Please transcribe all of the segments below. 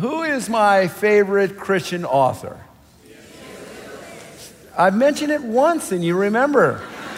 Who is my favorite Christian author? I've mentioned it once and you remember.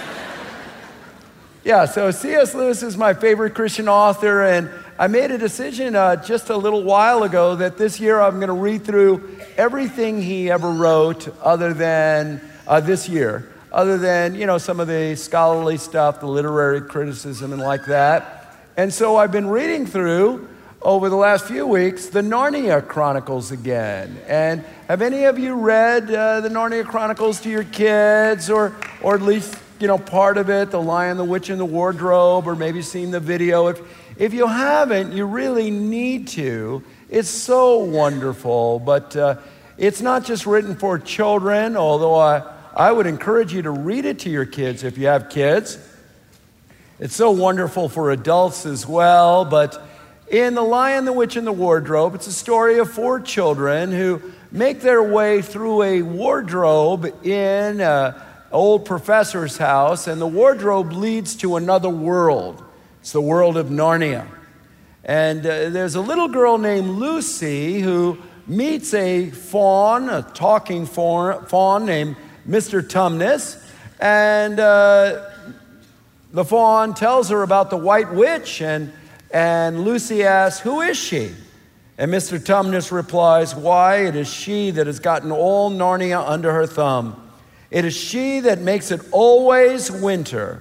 Yeah, so C.S. Lewis is my favorite Christian author, and I made a decision just a little while ago that this year I'm going to read through everything he ever wrote other than this year, other than, some of the scholarly stuff, the literary criticism and like that. And so I've been reading through, over the last few weeks, the Narnia Chronicles again. And have any of you read the Narnia Chronicles to your kids, or at least, part of it, The Lion, the Witch, and the Wardrobe, or maybe seen the video? If you haven't, you really need to. It's so wonderful, but it's not just written for children, although I would encourage you to read it to your kids if you have kids. It's so wonderful for adults as well, but in The Lion, the Witch, and the Wardrobe, it's a story of 4 children who make their way through a wardrobe in an old professor's house, and the wardrobe leads to another world. It's the world of Narnia. And there's a little girl named Lucy who meets a talking fawn named Mr. Tumnus, and the fawn tells her about the White Witch, and Lucy asks, "Who is she?" And Mr. Tumnus replies, "Why, it is she that has gotten all Narnia under her thumb. It is she that makes it always winter,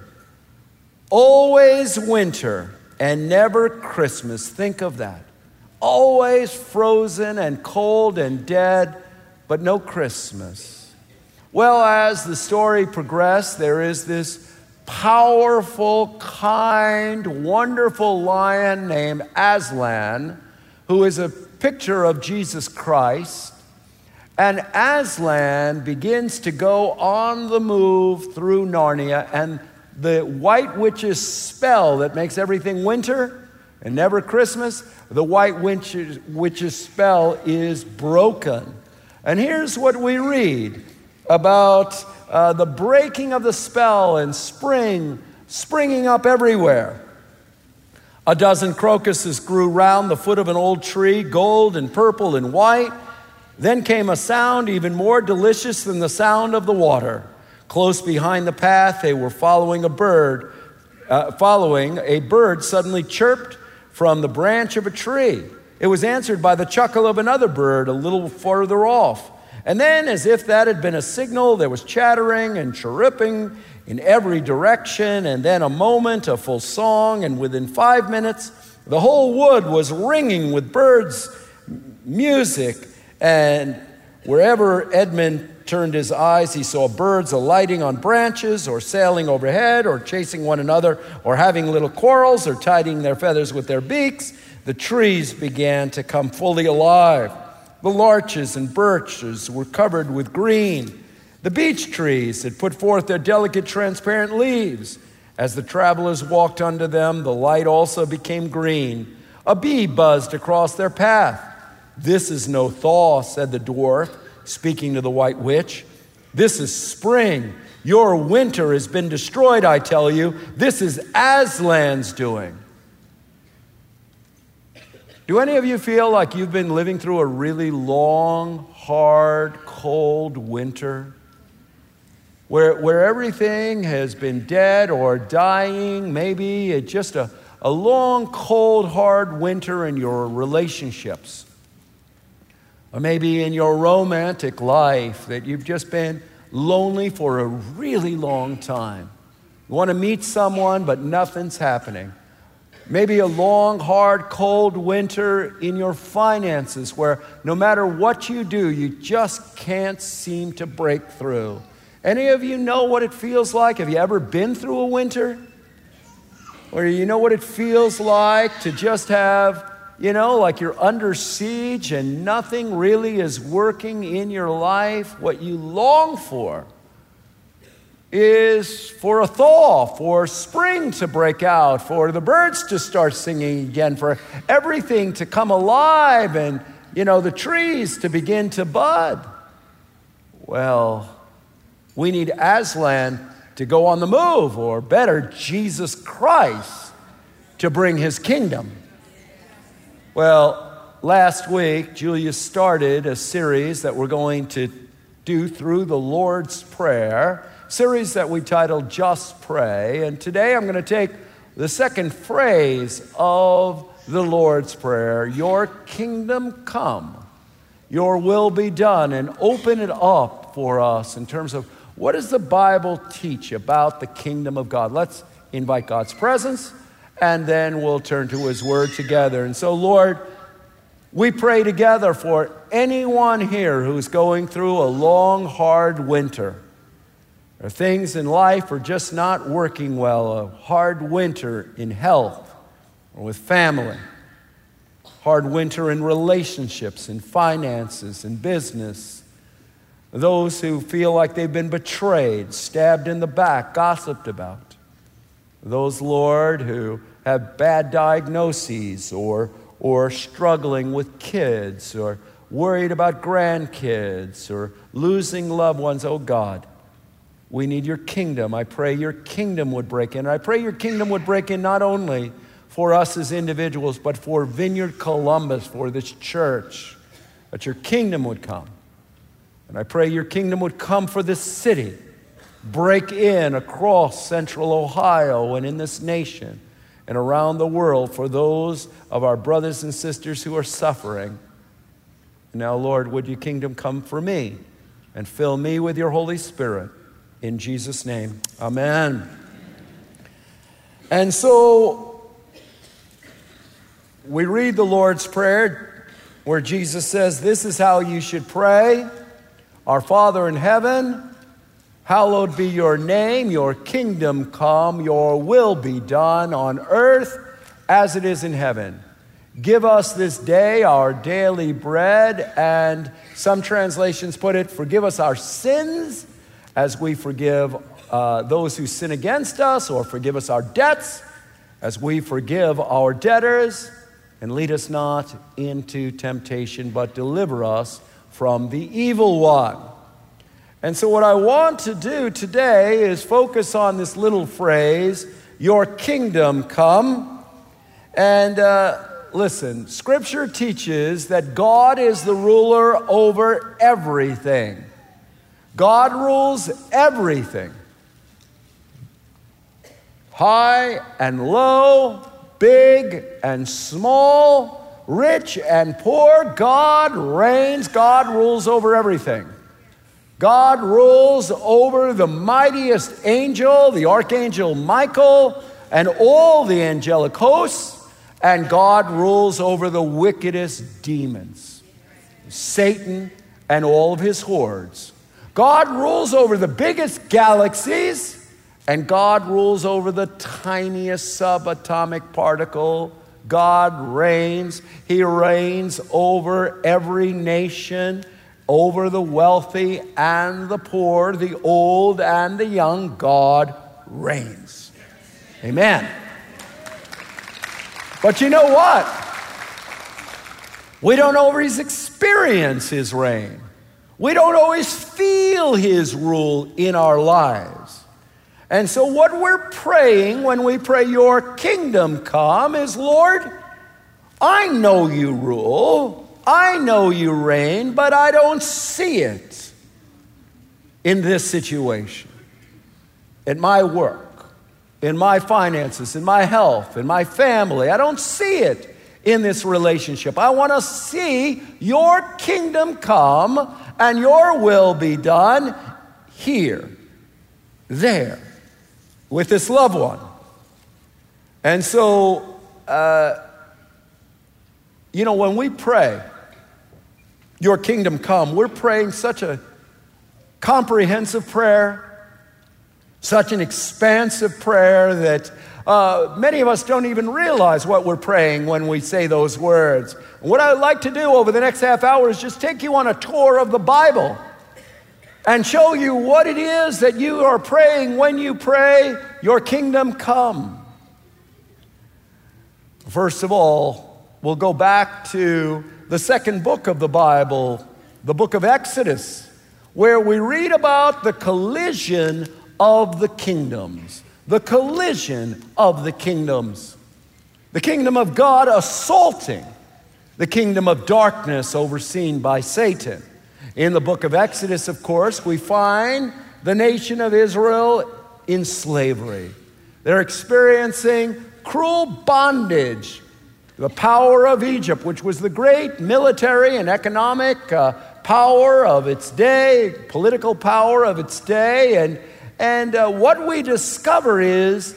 and never Christmas." Think of that. Always frozen and cold and dead, but no Christmas. Well, as the story progressed, there is this powerful, kind, wonderful lion named Aslan, who is a picture of Jesus Christ. And Aslan begins to go on the move through Narnia, and the White Witch's spell that makes everything winter and never Christmas, the White Witch's spell is broken. And here's what we read about the breaking of the spell and springing up everywhere. A dozen crocuses grew round the foot of an old tree, gold and purple and white. Then came a sound even more delicious than the sound of the water. Close behind the path, they were following a bird. A bird suddenly chirped from the branch of a tree. It was answered by the chuckle of another bird a little further off. And then, as if that had been a signal, there was chattering and chirruping in every direction, and then a moment, a full song, and within 5 minutes, the whole wood was ringing with birds' music. And wherever Edmund turned his eyes, he saw birds alighting on branches, or sailing overhead, or chasing one another, or having little quarrels, or tidying their feathers with their beaks. The trees began to come fully alive. The larches and birches were covered with green. The beech trees had put forth their delicate transparent leaves. As the travelers walked under them, the light also became green. A bee buzzed across their path. "This is no thaw," said the dwarf, speaking to the White Witch. "This is spring. Your winter has been destroyed, I tell you. This is Aslan's doing." Do any of you feel like you've been living through a really long, hard, cold winter? Where everything has been dead or dying, maybe it's just a long, cold, hard winter in your relationships. Or maybe in your romantic life that you've just been lonely for a really long time. You want to meet someone, but nothing's happening. Maybe a long, hard, cold winter in your finances where no matter what you do, you just can't seem to break through. Any of you know what it feels like? Have you ever been through a winter? Or you know what it feels like to just have, like you're under siege and nothing really is working in your life? What you long for is for a thaw, for spring to break out, for the birds to start singing again, for everything to come alive and, the trees to begin to bud. Well, we need Aslan to go on the move, or better, Jesus Christ to bring his kingdom. Well, last week, Julia started a series that we're going to do through the Lord's Prayer, series that we titled Just Pray. And today I'm going to take the second phrase of the Lord's Prayer, your kingdom come, your will be done, and open it up for us in terms of what does the Bible teach about the kingdom of God. Let's invite God's presence, and then we'll turn to His Word together. And so, Lord, we pray together for anyone here who's going through a long, hard winter. Or things in life are just not working well, a hard winter in health or with family, hard winter in relationships, in finances, in business. Those who feel like they've been betrayed, stabbed in the back, gossiped about. Those, Lord, who have bad diagnoses or struggling with kids or worried about grandkids or losing loved ones. Oh God, we need your kingdom. I pray your kingdom would break in. I pray your kingdom would break in not only for us as individuals, but for Vineyard Columbus, for this church, that your kingdom would come. And I pray your kingdom would come for this city, break in across central Ohio and in this nation and around the world for those of our brothers and sisters who are suffering. Now, Lord, would your kingdom come for me and fill me with your Holy Spirit. In Jesus' name, amen. And so we read the Lord's Prayer where Jesus says, this is how you should pray. Our Father in heaven, hallowed be your name, your kingdom come, your will be done on earth as it is in heaven. Give us this day our daily bread, and some translations put it, forgive us our sins as we forgive those who sin against us, or forgive us our debts as we forgive our debtors, and lead us not into temptation, but deliver us from the evil one. And so what I want to do today is focus on this little phrase, your kingdom come. And listen, Scripture teaches that God is the ruler over everything. God rules everything. High and low, big and small, rich and poor, God reigns, God rules over everything. God rules over the mightiest angel, the archangel Michael, and all the angelic hosts, and God rules over the wickedest demons, Satan and all of his hordes. God rules over the biggest galaxies, and God rules over the tiniest subatomic particle. God reigns. He reigns over every nation, over the wealthy and the poor, the old and the young. God reigns. Amen. But you know what? We don't always experience his reign. We don't always feel his rule in our lives. And so what we're praying when we pray your kingdom come is, Lord, I know you rule, I know you reign, but I don't see it in this situation, in my work, in my finances, in my health, in my family. I don't see it in this relationship. I want to see your kingdom come and your will be done here, there, with this loved one. And so, when we pray, your kingdom come, we're praying such a comprehensive prayer, such an expansive prayer that many of us don't even realize what we're praying when we say those words. What I'd like to do over the next half hour is just take you on a tour of the Bible and show you what it is that you are praying when you pray, your kingdom come. First of all, we'll go back to the second book of the Bible, the book of Exodus, where we read about the collision of the kingdoms. The collision of the kingdoms. The kingdom of God assaulting the kingdom of darkness overseen by Satan. In the book of Exodus, of course, we find the nation of Israel in slavery. They're experiencing cruel bondage. The power of Egypt, which was the great military and economic power of its day, political power of its day. And what we discover is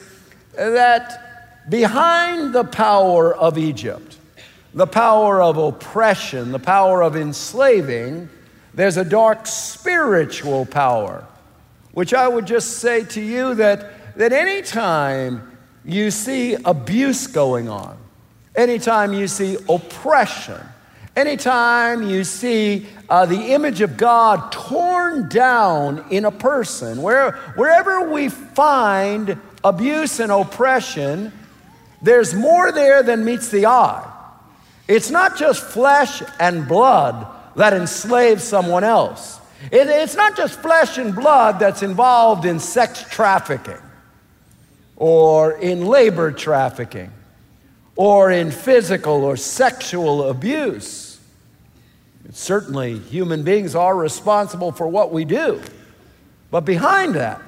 that behind the power of Egypt, the power of oppression, the power of enslaving, there's a dark spiritual power, which I would just say to you that anytime you see abuse going on, anytime you see oppression, anytime you see the image of God torn down in a person, wherever we find abuse and oppression, there's more there than meets the eye. It's not just flesh and blood that enslaves someone else. It's not just flesh and blood that's involved in sex trafficking or in labor trafficking or in physical or sexual abuse. Certainly, human beings are responsible for what we do. But behind that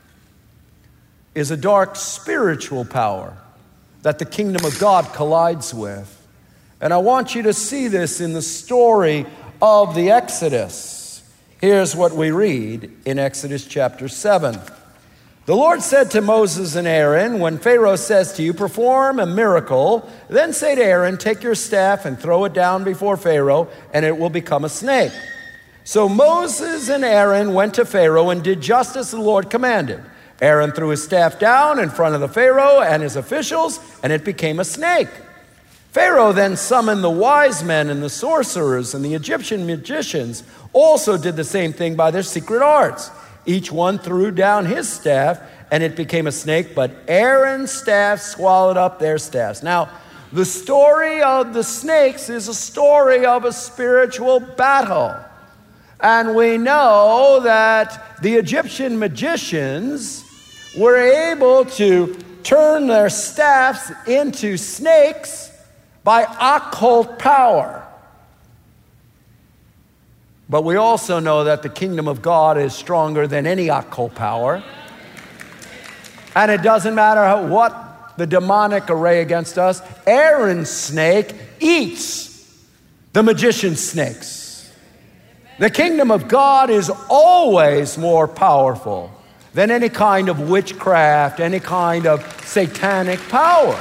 is a dark spiritual power that the kingdom of God collides with. And I want you to see this in the story of the Exodus. Here's what we read in Exodus chapter 7. The Lord said to Moses and Aaron, when Pharaoh says to you, perform a miracle, then say to Aaron, take your staff and throw it down before Pharaoh, and it will become a snake. So Moses and Aaron went to Pharaoh and did just as the Lord commanded. Aaron threw his staff down in front of the Pharaoh and his officials, and it became a snake. Pharaoh then summoned the wise men and the sorcerers, and the Egyptian magicians also did the same thing by their secret arts. Each one threw down his staff, and it became a snake, but Aaron's staff swallowed up their staffs. Now, the story of the snakes is a story of a spiritual battle. And we know that the Egyptian magicians were able to turn their staffs into snakes by occult power. But we also know that the kingdom of God is stronger than any occult power. And it doesn't matter what the demonic array against us, Aaron's snake eats the magician's snakes. The kingdom of God is always more powerful than any kind of witchcraft, any kind of satanic power.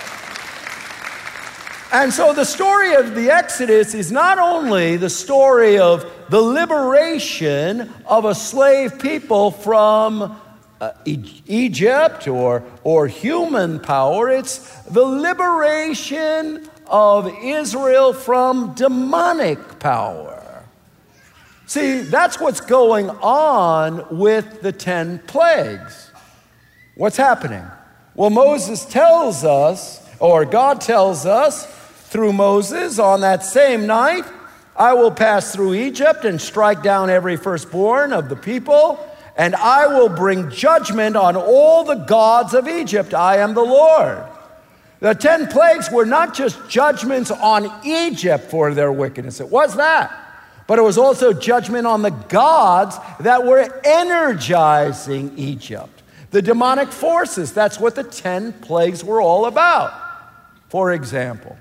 And so the story of the Exodus is not only the story of the liberation of a slave people from Egypt or human power, it's the liberation of Israel from demonic power. See, that's what's going on with the 10 plagues. What's happening? Well, Moses tells us, or God tells us through Moses, on that same night, I will pass through Egypt and strike down every firstborn of the people, and I will bring judgment on all the gods of Egypt. I am the Lord. The 10 plagues were not just judgments on Egypt for their wickedness. It was that. But it was also judgment on the gods that were energizing Egypt. The demonic forces, that's what the 10 plagues were all about. For example,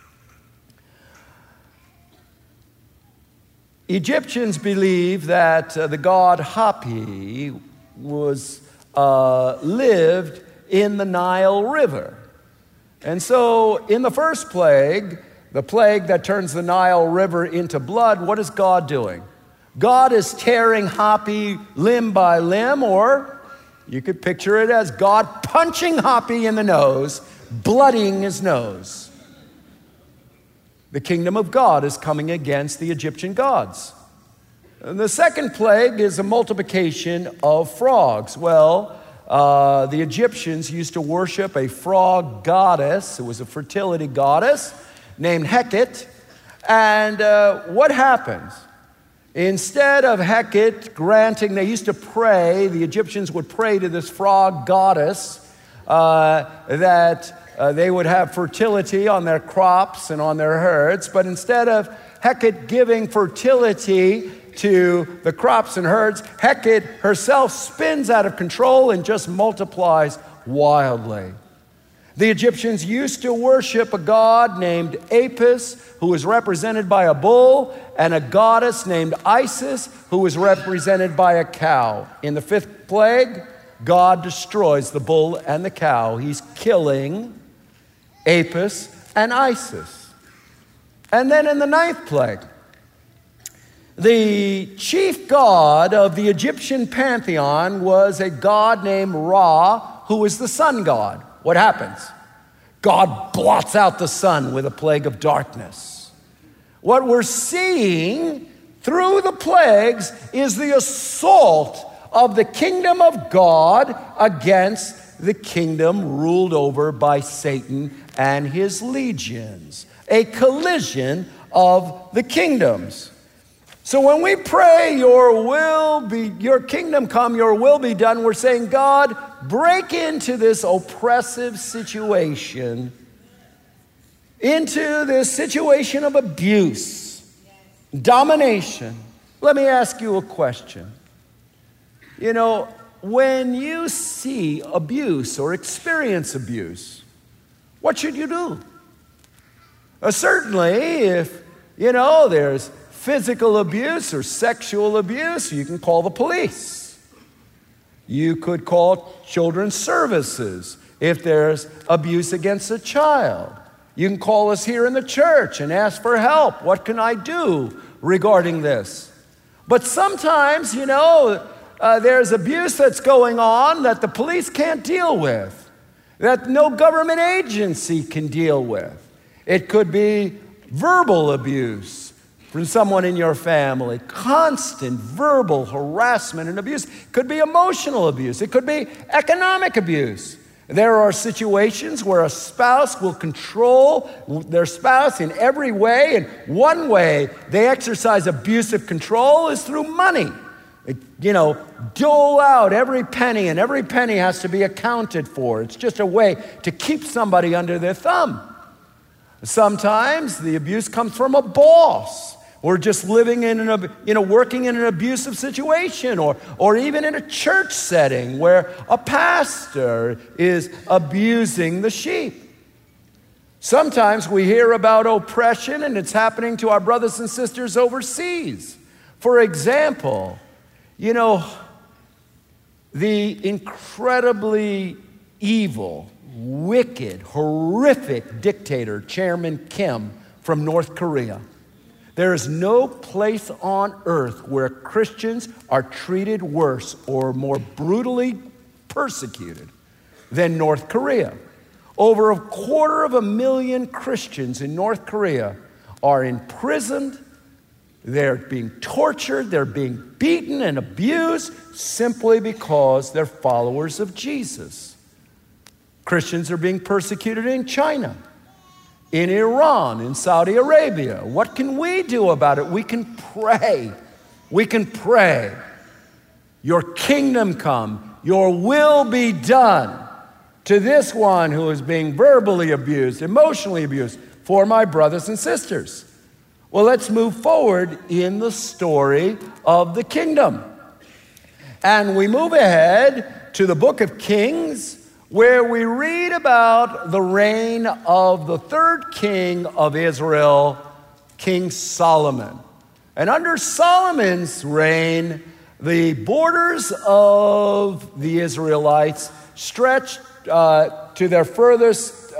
Egyptians believed that the god Hapi was lived in the Nile River. And so in the first plague, the plague that turns the Nile River into blood, what is God doing? God is tearing Hapi limb by limb, or you could picture it as God punching Hapi in the nose, bloodying his nose. The kingdom of God is coming against the Egyptian gods. And the second plague is a multiplication of frogs. Well, the Egyptians used to worship a frog goddess. It was a fertility goddess named Hecate. And what happens? Instead of Hecate granting, they used to pray, the Egyptians would pray to this frog goddess that they would have fertility on their crops and on their herds, but instead of Hecate giving fertility to the crops and herds, Hecate herself spins out of control and just multiplies wildly. The Egyptians used to worship a god named Apis, who was represented by a bull, and a goddess named Isis, who was represented by a cow. In the 5th plague, God destroys the bull and the cow. He's killing Apis and Isis. And then in the 9th plague, the chief god of the Egyptian pantheon was a god named Ra, who was the sun god. What happens? God blots out the sun with a plague of darkness. What we're seeing through the plagues is the assault of the kingdom of God against the kingdom ruled over by Satan and his legions. A collision of the kingdoms. So when we pray, your kingdom come, your will be done, we're saying, God, break into this oppressive situation, into this situation of abuse, domination. Let me ask you a question. You know, when you see abuse or experience abuse, what should you do? Certainly, if, there's physical abuse or sexual abuse, you can call the police. You could call children's services if there's abuse against a child. You can call us here in the church and ask for help. What can I do regarding this? But sometimes, there's abuse that's going on that the police can't deal with, that no government agency can deal with. It could be verbal abuse from someone in your family, constant verbal harassment and abuse. It could be emotional abuse. It could be economic abuse. There are situations where a spouse will control their spouse in every way, and one way they exercise abusive control is through money. Dole out every penny, and every penny has to be accounted for. It's just a way to keep somebody under their thumb. Sometimes the abuse comes from a boss, or just living working in an abusive situation, or even in a church setting where a pastor is abusing the sheep. Sometimes we hear about oppression, and it's happening to our brothers and sisters overseas. For example, the incredibly evil, wicked, horrific dictator, Chairman Kim from North Korea. There is no place on earth where Christians are treated worse or more brutally persecuted than North Korea. Over 250,000 Christians in North Korea are imprisoned. They're being tortured. They're being beaten and abused simply because they're followers of Jesus. Christians are being persecuted in China, in Iran, in Saudi Arabia. What can we do about it? We can pray. We can pray. Your kingdom come, your will be done to this one who is being verbally abused, emotionally abused, for my brothers and sisters. Well, let's move forward in the story of the kingdom. And we move ahead to the book of Kings, where we read about the reign of the 3rd king of Israel, King Solomon. And under Solomon's reign, the borders of the Israelites stretched to their furthest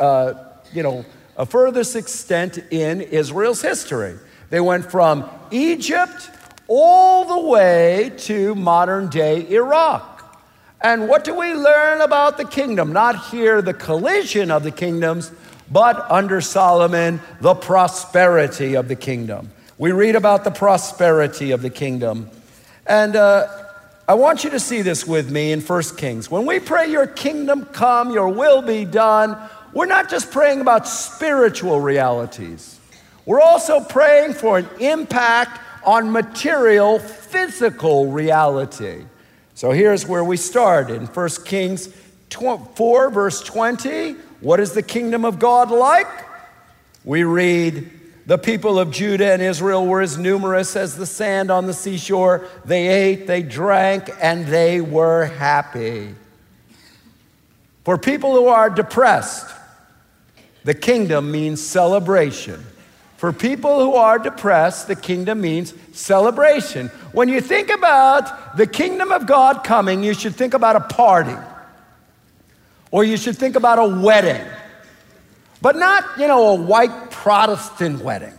extent in Israel's history. They went from Egypt all the way to modern-day Iraq. And what do we learn about the kingdom? Not here, the collision of the kingdoms, but under Solomon, the prosperity of the kingdom. We read about the prosperity of the kingdom. And I want you to see this with me in 1 Kings. When we pray, your kingdom come, your will be done, we're not just praying about spiritual realities. We're also praying for an impact on material, physical reality. So here's where we start in 1 Kings 4, verse 20, what is the kingdom of God like? We read, the people of Judah and Israel were as numerous as the sand on the seashore. They ate, they drank, and they were happy. For people who are depressed, the kingdom means celebration. For people who are depressed, the kingdom means celebration. When you think about the kingdom of God coming, you should think about a party. Or you should think about a wedding. But not, a white Protestant wedding.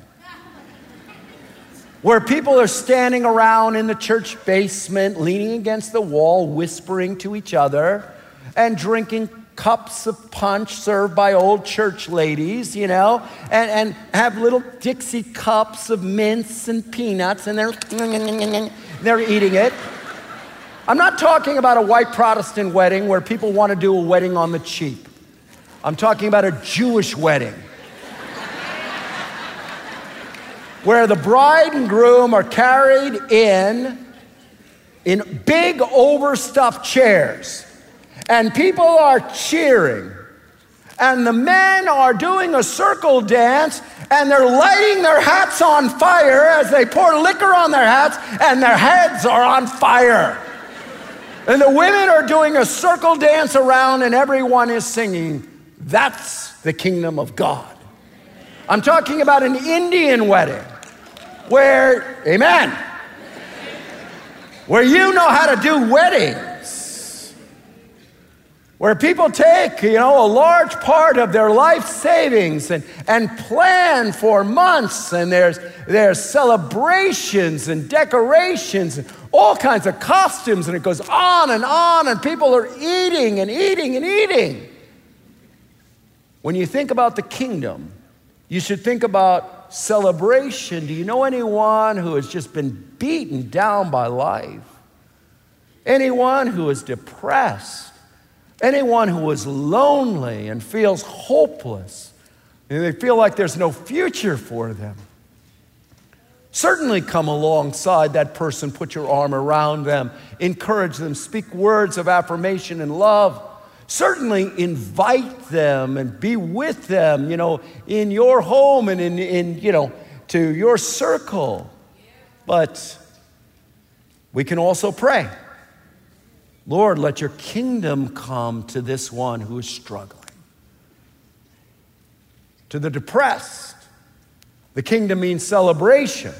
Where people are standing around in the church basement, leaning against the wall, whispering to each other, and drinking cups of punch served by old church ladies, and have little Dixie cups of mince and peanuts, and they're eating it. I'm not talking about a white Protestant wedding where people want to do a wedding on the cheap. I'm talking about a Jewish wedding where the bride and groom are carried in big overstuffed chairs, and people are cheering, and the men are doing a circle dance, and they're lighting their hats on fire as they pour liquor on their hats, and their heads are on fire. And the women are doing a circle dance around, and everyone is singing, "That's the kingdom of God." I'm talking about an Indian wedding where, amen, where you know how to do weddings, where people take, a large part of their life savings and plan for months, and there's celebrations and decorations and all kinds of costumes, and it goes on, and people are eating and eating and eating. When you think about the kingdom, you should think about celebration. Do you know anyone who has just been beaten down by life? Anyone who is depressed? Anyone who is lonely and feels hopeless? And they feel like there's no future for them? Certainly come alongside that person, put your arm around them, encourage them, speak words of affirmation and love. Certainly invite them and be with them, in your home and in to your circle. But we can also pray, Lord, let your kingdom come to this one who is struggling. To the depressed, the kingdom means celebration.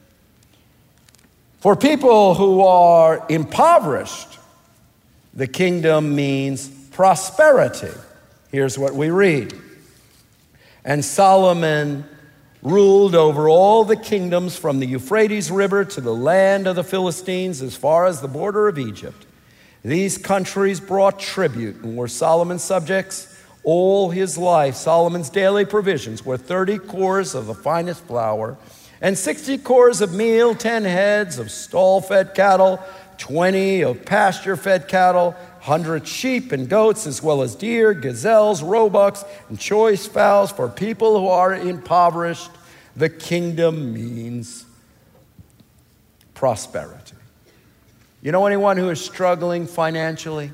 For people who are impoverished, the kingdom means prosperity. Here's what we read. And Solomon ruled over all the kingdoms from the Euphrates River to the land of the Philistines as far as the border of Egypt. These countries brought tribute and were Solomon's subjects all his life. Solomon's daily provisions were 30 cores of the finest flour and 60 cores of meal, 10 heads of stall-fed cattle, 20 of pasture-fed cattle, 100 sheep and goats, as well as deer, gazelles, roebucks, and choice fowls. For people who are impoverished, the kingdom means prosperity. You know anyone who is struggling financially?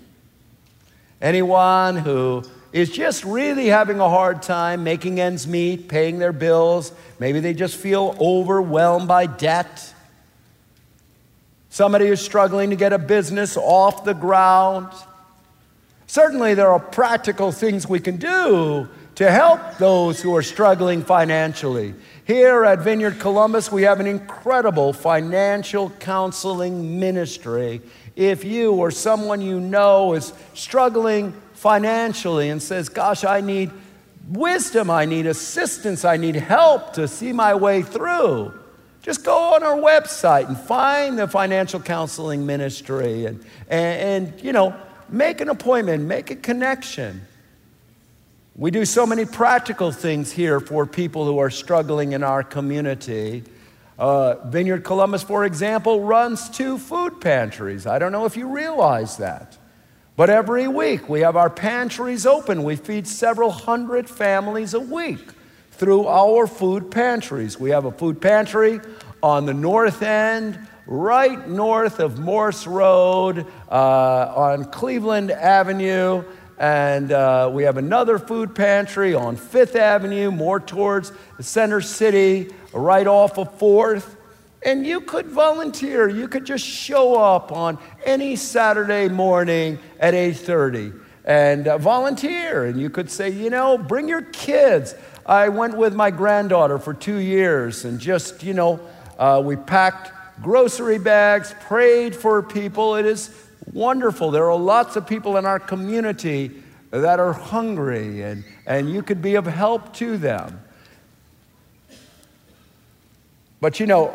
Anyone who is just really having a hard time making ends meet, paying their bills? Maybe they just feel overwhelmed by debt. Somebody who's struggling to get a business off the ground. Certainly there are practical things we can do to help those who are struggling financially. Here at Vineyard Columbus, we have an incredible financial counseling ministry. If you or someone you know is struggling financially and says, gosh, I need wisdom, I need assistance, I need help to see my way through, just go on our website and find the financial counseling ministry and make an appointment, make a connection. We do so many practical things here for people who are struggling in our community. Vineyard Columbus, for example, runs 2 food pantries. I don't know if you realize that. But every week we have our pantries open. We feed several hundred families a week through our food pantries. We have a food pantry on the north end right north of Morse Road on Cleveland Avenue. And we have another food pantry on 5th Avenue, more towards the center city, right off of 4th. And you could volunteer. You could just show up on any Saturday morning at 8:30 and volunteer. And you could say, bring your kids. I went with my granddaughter for 2 years and just, we packed grocery bags, prayed for people. It is wonderful. There are lots of people in our community that are hungry, and you could be of help to them. But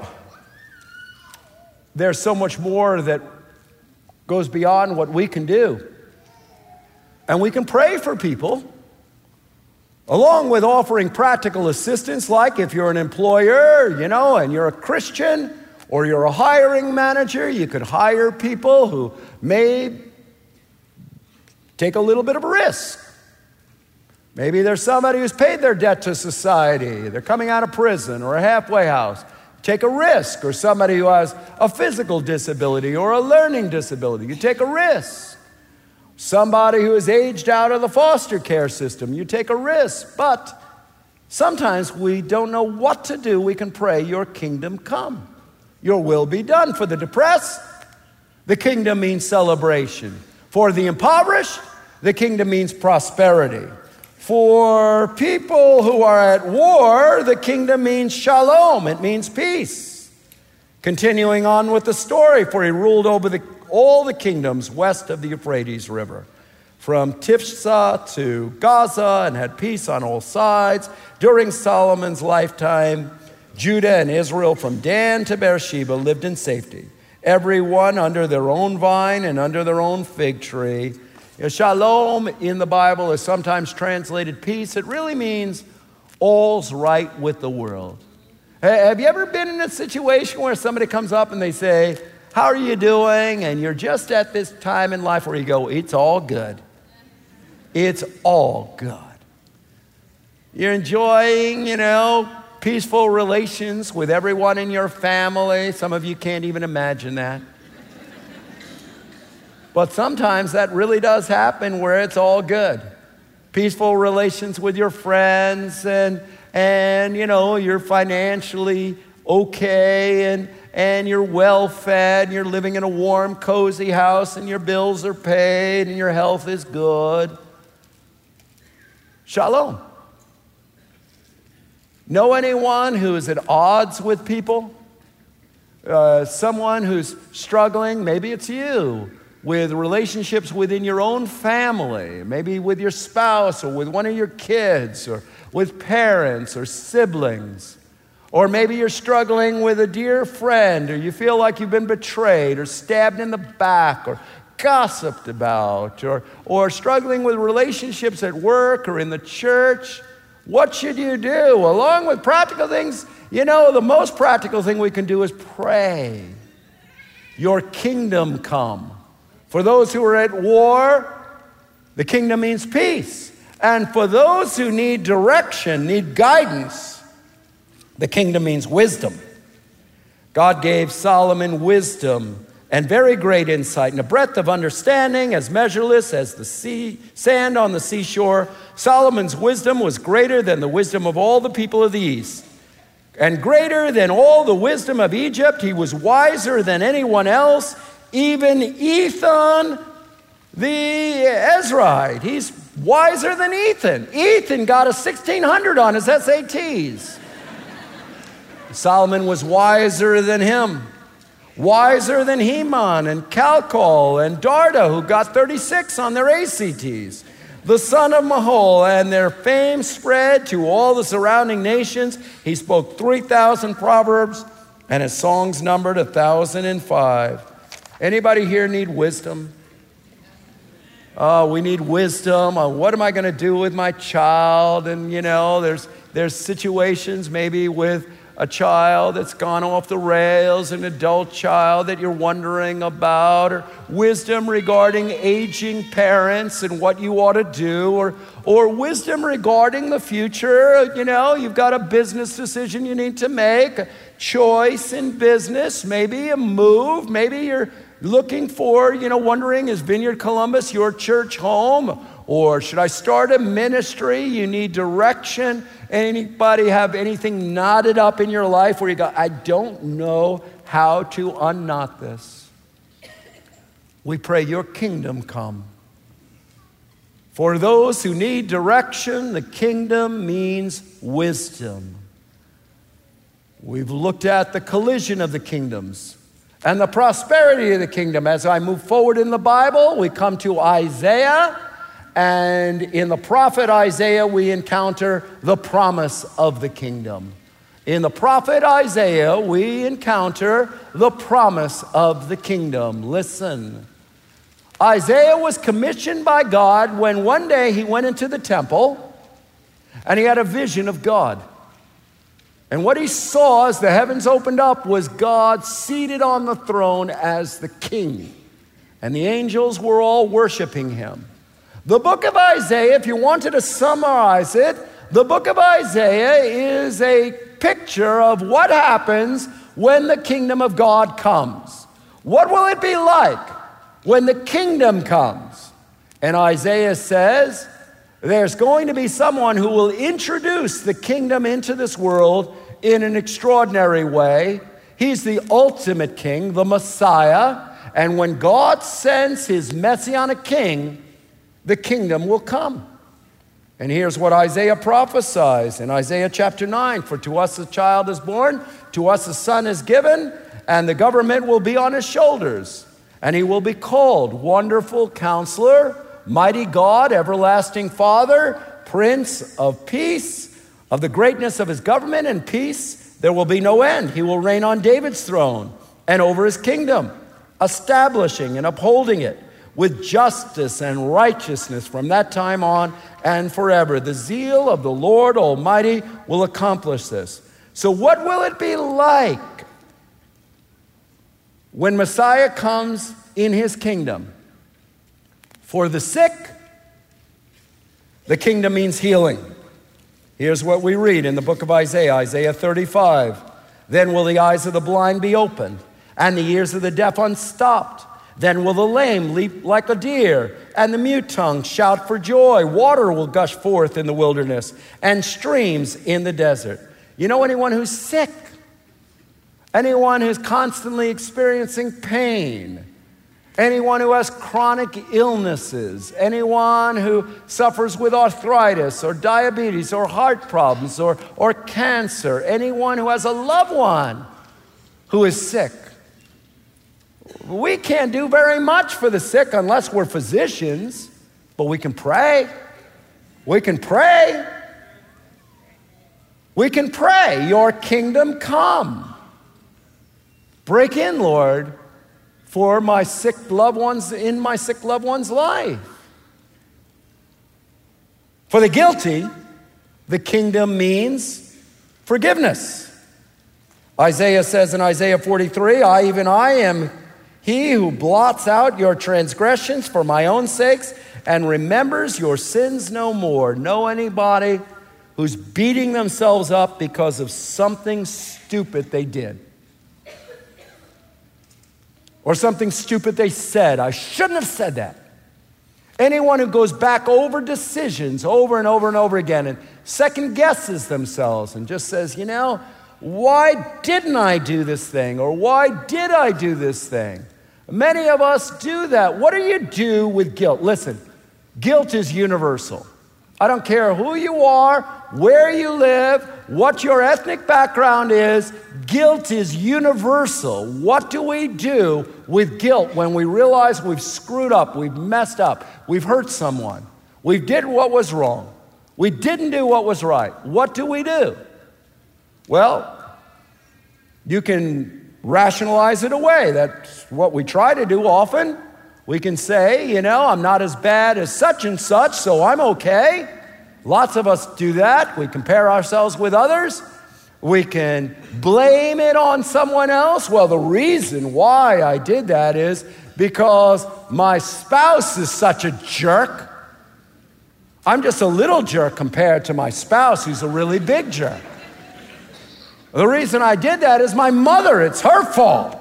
there's so much more that goes beyond what we can do. And we can pray for people, along with offering practical assistance, like if you're an employer, and you're a Christian, or you're a hiring manager, you could hire people who may take a little bit of a risk. Maybe there's somebody who's paid their debt to society. They're coming out of prison or a halfway house. Take a risk. Or somebody who has a physical disability or a learning disability. You take a risk. Somebody who is aged out of the foster care system. You take a risk. But sometimes we don't know what to do. We can pray, your kingdom come. Your will be done. For the depressed, the kingdom means celebration. For the impoverished, the kingdom means prosperity. For people who are at war, the kingdom means shalom. It means peace. Continuing on with the story, for he ruled over all the kingdoms west of the Euphrates River, from Tifsa to Gaza, and had peace on all sides. During Solomon's lifetime, Judah and Israel from Dan to Beersheba lived in safety, everyone under their own vine and under their own fig tree. Shalom in the Bible is sometimes translated peace. It really means all's right with the world. Have you ever been in a situation where somebody comes up and they say, how are you doing? And you're just at this time in life where you go, it's all good. It's all good. You're enjoying, peaceful relations with everyone in your family. Some of you can't even imagine that. But sometimes that really does happen where it's all good. Peaceful relations with your friends and you're financially okay and you're well fed and you're living in a warm, cozy house and your bills are paid and your health is good. Shalom. Know anyone who is at odds with people? Someone who's struggling, maybe it's you, with relationships within your own family, maybe with your spouse or with one of your kids or with parents or siblings. Or maybe you're struggling with a dear friend, or you feel like you've been betrayed or stabbed in the back or gossiped about, or struggling with relationships at work or in the church. What should you do? Along with practical things, the most practical thing we can do is pray. Your kingdom come. For those who are at war, the kingdom means peace. And for those who need direction, need guidance, the kingdom means wisdom. God gave Solomon wisdom and very great insight and a breadth of understanding as measureless as the sand on the seashore. Solomon's wisdom was greater than the wisdom of all the people of the East, and greater than all the wisdom of Egypt. He was wiser than anyone else, even Ethan the Ezrahite. He's wiser than Ethan. Ethan got a 1600 on his SATs. Solomon was wiser than him. Wiser than Heman and Calcol and Darda, who got 36 on their ACTs. The son of Mahol, and their fame spread to all the surrounding nations. He spoke 3,000 proverbs, and his songs numbered 1,005. Anybody here need wisdom? We need wisdom on what am I going to do with my child? And there's situations maybe with a child that's gone off the rails, an adult child that you're wondering about, or wisdom regarding aging parents and what you ought to do, or wisdom regarding the future. You know, you've got a business decision you need to make, a choice in business, maybe a move, maybe you're looking for, wondering, is Vineyard Columbus your church home? Or should I start a ministry? You need direction. Anybody have anything knotted up in your life where you go, I don't know how to unknot this? We pray your kingdom come. For those who need direction, the kingdom means wisdom. We've looked at the collision of the kingdoms and the prosperity of the kingdom. As I move forward in the Bible, we come to Isaiah. And in the prophet Isaiah, we encounter the promise of the kingdom. In the prophet Isaiah, we encounter the promise of the kingdom. Listen. Isaiah was commissioned by God when one day he went into the temple and he had a vision of God. And what he saw as the heavens opened up was God seated on the throne as the king. And the angels were all worshiping him. The book of Isaiah, if you wanted to summarize it, the book of Isaiah is a picture of what happens when the kingdom of God comes. What will it be like when the kingdom comes? And Isaiah says, there's going to be someone who will introduce the kingdom into this world in an extraordinary way. He's the ultimate king, the Messiah. And when God sends his messianic king, the kingdom will come. And here's what Isaiah prophesies in Isaiah chapter 9. For to us a child is born, to us a son is given, and the government will be on his shoulders. And he will be called Wonderful Counselor, Mighty God, Everlasting Father, Prince of Peace. Of the greatness of his government and peace, there will be no end. He will reign on David's throne and over his kingdom, establishing and upholding it with justice and righteousness from that time on and forever. The zeal of the Lord Almighty will accomplish this. So what will it be like when Messiah comes in his kingdom? For the sick, the kingdom means healing. Here's what we read in the book of Isaiah, Isaiah 35. Then will the eyes of the blind be opened, and the ears of the deaf unstopped. Then will the lame leap like a deer, and the mute tongue shout for joy. Water will gush forth in the wilderness, and streams in the desert. You know anyone who's sick? Anyone who's constantly experiencing pain? Anyone who has chronic illnesses? Anyone who suffers with arthritis or diabetes or heart problems or cancer? Anyone who has a loved one who is sick? We can't do very much for the sick unless we're physicians, but we can pray. We can pray. We can pray, your kingdom come. Break in, Lord, for my sick loved ones, in my sick loved one's life. For the guilty, the kingdom means forgiveness. Isaiah says in Isaiah 43, I am he who blots out your transgressions for my own sakes and remembers your sins no more. Know anybody who's beating themselves up because of something stupid they did? Or something stupid they said. I shouldn't have said that. Anyone who goes back over decisions over and over and over again and second guesses themselves and just says, why didn't I do this thing? Or why did I do this thing? Many of us do that. What do you do with guilt? Listen, guilt is universal. I don't care who you are, where you live, what your ethnic background is, guilt is universal. What do we do with guilt when we realize we've screwed up, we've messed up, we've hurt someone, we did what was wrong, we didn't do what was right? What do we do? Well, you can rationalize it away. That's what we try to do often. We can say, I'm not as bad as such and such, so I'm okay. Lots of us do that. We compare ourselves with others. We can blame it on someone else. Well, the reason why I did that is because my spouse is such a jerk. I'm just a little jerk compared to my spouse, who's a really big jerk. The reason I did that is my mother. It's her fault.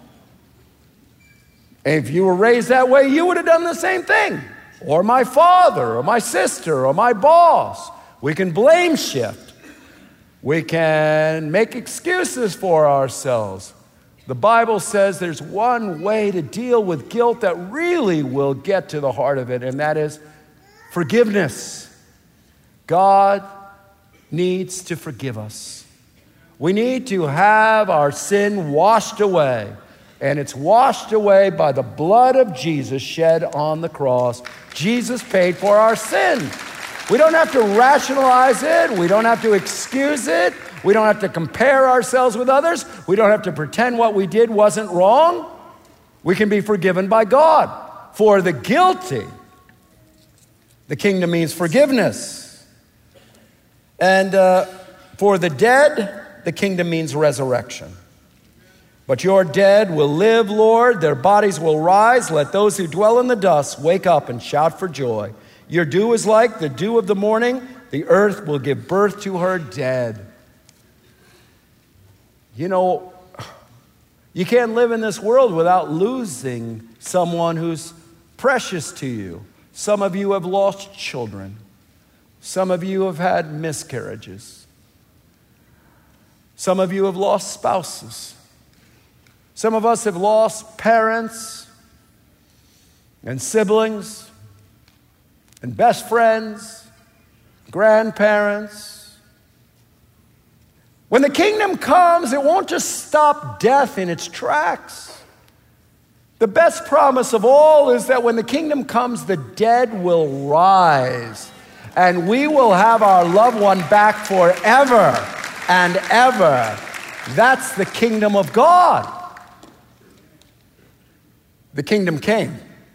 If you were raised that way, you would have done the same thing. Or my father, or my sister, or my boss. We can blame shift. We can make excuses for ourselves. The Bible says there's one way to deal with guilt that really will get to the heart of it, and that is forgiveness. God needs to forgive us. We need to have our sin washed away, and it's washed away by the blood of Jesus shed on the cross. Jesus paid for our sin. We don't have to rationalize it. We don't have to excuse it. We don't have to compare ourselves with others. We don't have to pretend what we did wasn't wrong. We can be forgiven by God. For the guilty, the kingdom means forgiveness. And for the dead, the kingdom means resurrection. But your dead will live, Lord. Their bodies will rise. Let those who dwell in the dust wake up and shout for joy. Your dew is like the dew of the morning. The earth will give birth to her dead. You know, you can't live in this world without losing someone who's precious to you. Some of you have lost children. Some of you have had miscarriages. Some of you have lost spouses. Some of us have lost parents and siblings and best friends, grandparents. When the kingdom comes, it won't just stop death in its tracks. The best promise of all is that when the kingdom comes, the dead will rise, and we will have our loved one back forever and ever. That's the kingdom of God. The kingdom came.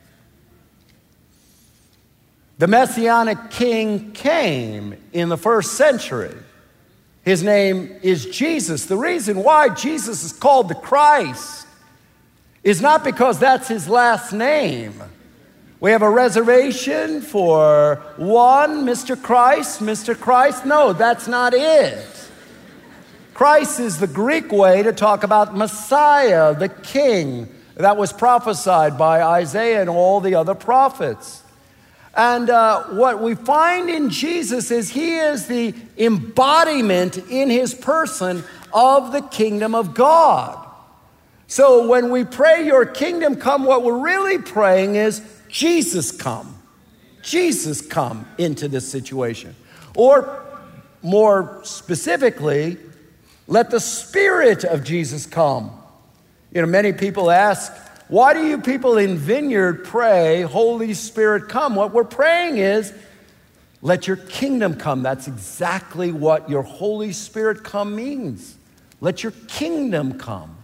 The Messianic king came in the first century. His name is Jesus. The reason why Jesus is called the Christ is not because that's his last name. We have a reservation for one, Mr. Christ, Mr. Christ. No, that's not it. Christ is the Greek way to talk about Messiah, the king that was prophesied by Isaiah and all the other prophets. And what we find in Jesus is he is the embodiment in his person of the kingdom of God. So when we pray, your kingdom come, what we're really praying is, Jesus come. Jesus come into this situation. Or more specifically, let the Spirit of Jesus come. You know, many people ask, why do you people in Vineyard pray, Holy Spirit come? What we're praying is, let your kingdom come. That's exactly what your Holy Spirit come means. Let your kingdom come.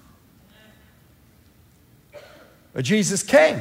But Jesus came.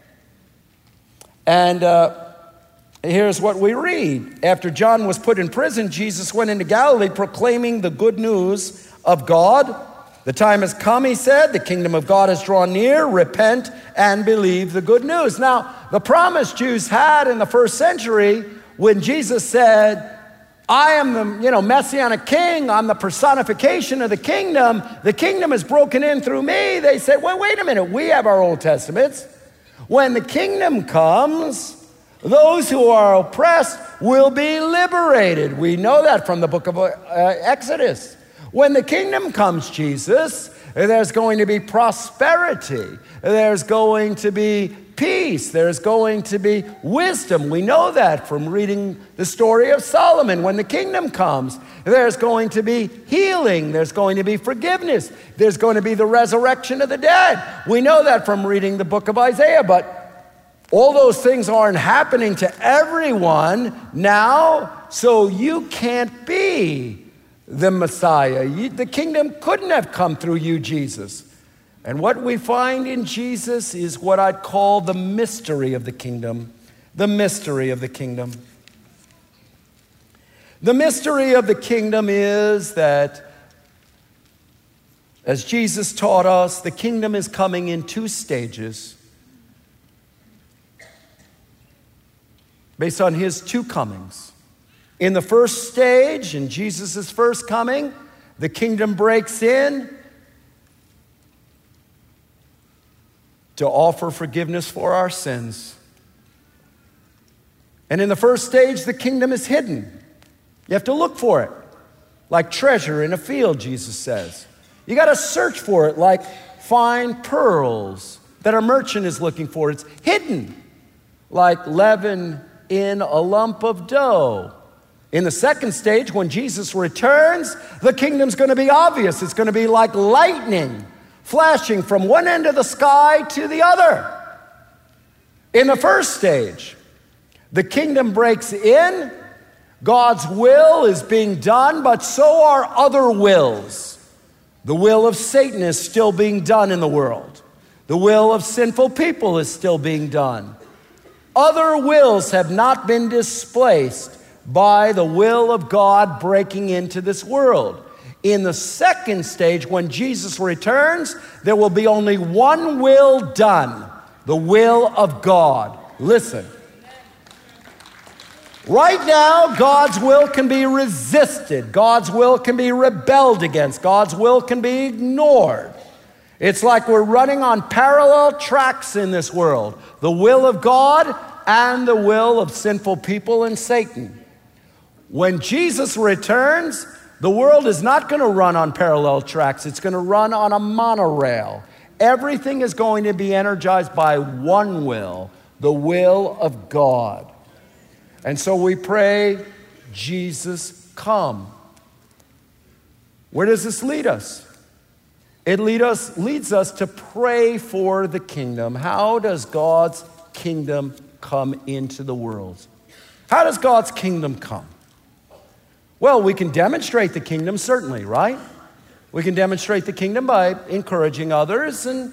And here's what we read. After John was put in prison, Jesus went into Galilee proclaiming the good news of God. The time has come, he said. The kingdom of God has drawn near. Repent and believe the good news. Now, the promise Jews had in the first century when Jesus said, I am the Messianic king. I'm the personification of the kingdom. The kingdom is broken in through me. They said, well, wait a minute. We have our Old Testaments. When the kingdom comes, those who are oppressed will be liberated. We know that from the book of Exodus. When the kingdom comes, Jesus, there's going to be prosperity. There's going to be peace. There's going to be wisdom. We know that from reading the story of Solomon. When the kingdom comes, there's going to be healing. There's going to be forgiveness. There's going to be the resurrection of the dead. We know that from reading the book of Isaiah. But all those things aren't happening to everyone now, so you can't be the Messiah. The kingdom couldn't have come through you, Jesus. And what we find in Jesus is what I'd call the mystery of the kingdom. The mystery of the kingdom. The mystery of the kingdom is that As Jesus taught us, the kingdom is coming in 2 stages based on his 2 comings. In the first stage, in Jesus' first coming, the kingdom breaks in to offer forgiveness for our sins. And in the first stage, the kingdom is hidden. You have to look for it, like treasure in a field, Jesus says. You got to search for it like fine pearls that a merchant is looking for. It's hidden, like leaven in a lump of dough. In the second stage, when Jesus returns, the kingdom's going to be obvious. It's going to be like lightning flashing from one end of the sky to the other. In the first stage, the kingdom breaks in, God's will is being done, but so are other wills. The will of Satan is still being done in the world. The will of sinful people is still being done. Other wills have not been displaced by the will of God breaking into this world. In the second stage, when Jesus returns, there will be only one will done, the will of God. Listen. Right now, God's will can be resisted. God's will can be rebelled against. God's will can be ignored. It's like we're running on parallel tracks in this world. The will of God and the will of sinful people and Satan. When Jesus returns, the world is not going to run on parallel tracks. It's going to run on a monorail. Everything is going to be energized by one will, the will of God. And so we pray, Jesus, come. Where does this lead us? It leads us to pray for the kingdom. How does God's kingdom come into the world? How does God's kingdom come? Well, we can demonstrate the kingdom, certainly, right? We can demonstrate the kingdom by encouraging others and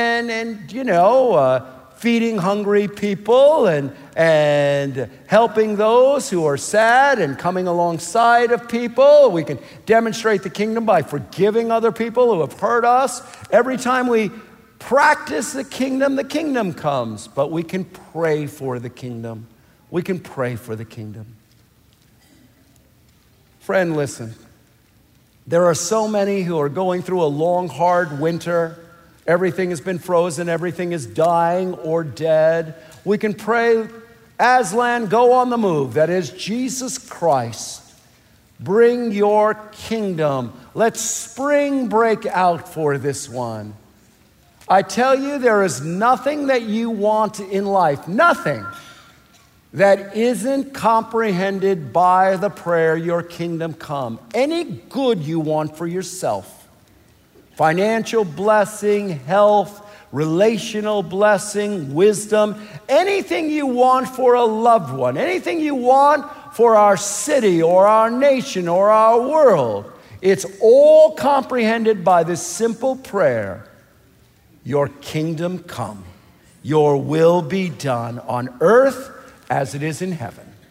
feeding hungry people and helping those who are sad and coming alongside of people. We can demonstrate the kingdom by forgiving other people who have hurt us. Every time we practice the kingdom comes. But we can pray for the kingdom. We can pray for the kingdom. Friend, listen. There are so many who are going through a long, hard winter. Everything has been frozen. Everything is dying or dead. We can pray, Aslan, go on the move. That is, Jesus Christ, bring your kingdom. Let spring break out for this one. I tell you, there is nothing that you want in life, nothing that isn't comprehended by the prayer, your kingdom come. Any good you want for yourself, financial blessing, health, relational blessing, wisdom, anything you want for a loved one, anything you want for our city or our nation or our world, it's all comprehended by this simple prayer, your kingdom come, your will be done on earth as it is in heaven.